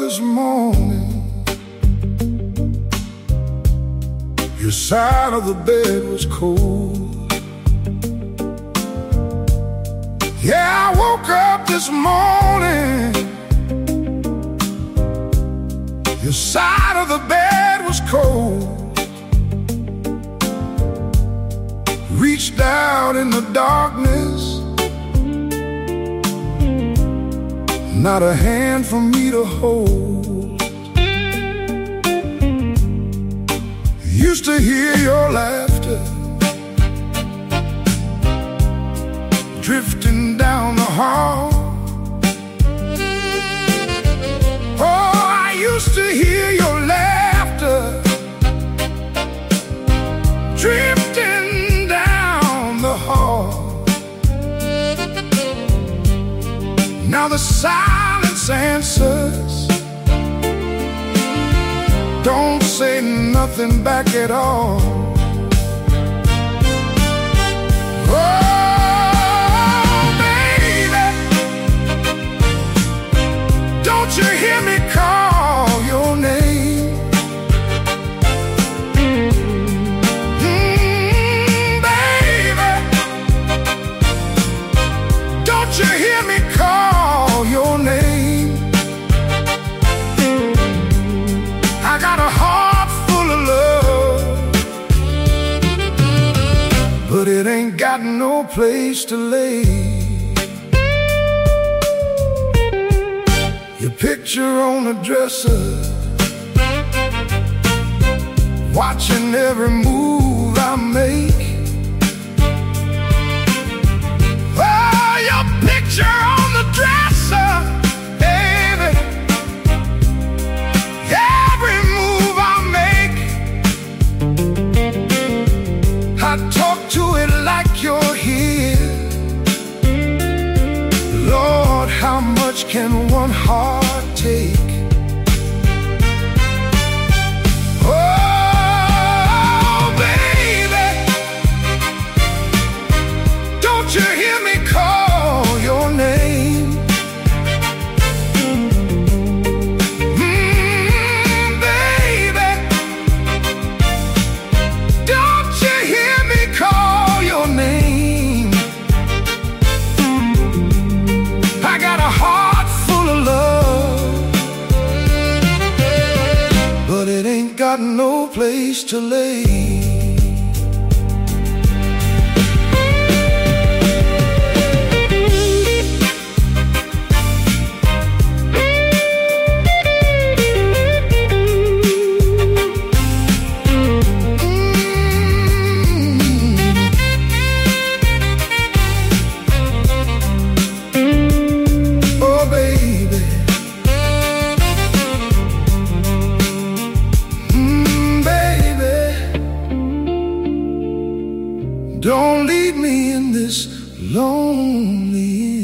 this morning, your side of the bed was cold. Yeah, I woke up this morning, your side of the bed was cold. Reached out in the darkness, not a hand for me to hold. Used to hear your laughter drifting down the hall. Oh, I used to hear your laughter drifting down the hall. Now the silence answers, don't say nothing back at all. Oh, baby, don't you hear me call your name? Baby, don't you hear me call your name? I got a heart full of love, but it ain't got no place to lay. Your picture on the dresser, watching every move I make. Oh, your picture on the dresser, baby, every move I make. I talk to it like you're here. Lord, how much can one heart take? Oh, baby, don't you hear me call your name? Baby, don't you hear me call your name? I got a heart full of love, but it ain't got no place to lay. Don't leave me in this lonely